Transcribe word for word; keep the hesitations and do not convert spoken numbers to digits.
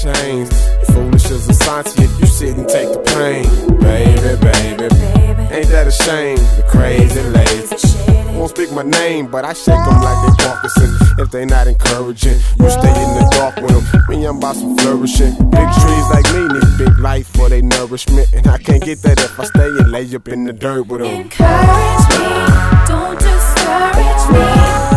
change. You foolish as a Santi if you sit and take the pain. Baby, baby, ain't that a shame? The crazy lazy won't speak my name, but I shake them like they Parkinson. If they not encouraging, you stay in the dark with them. Me, I'm about some flourishing. Big trees like me need big life for their nourishment, and I can't get that if I stay and lay up in the dirt with them. Encourage me, don't discourage me.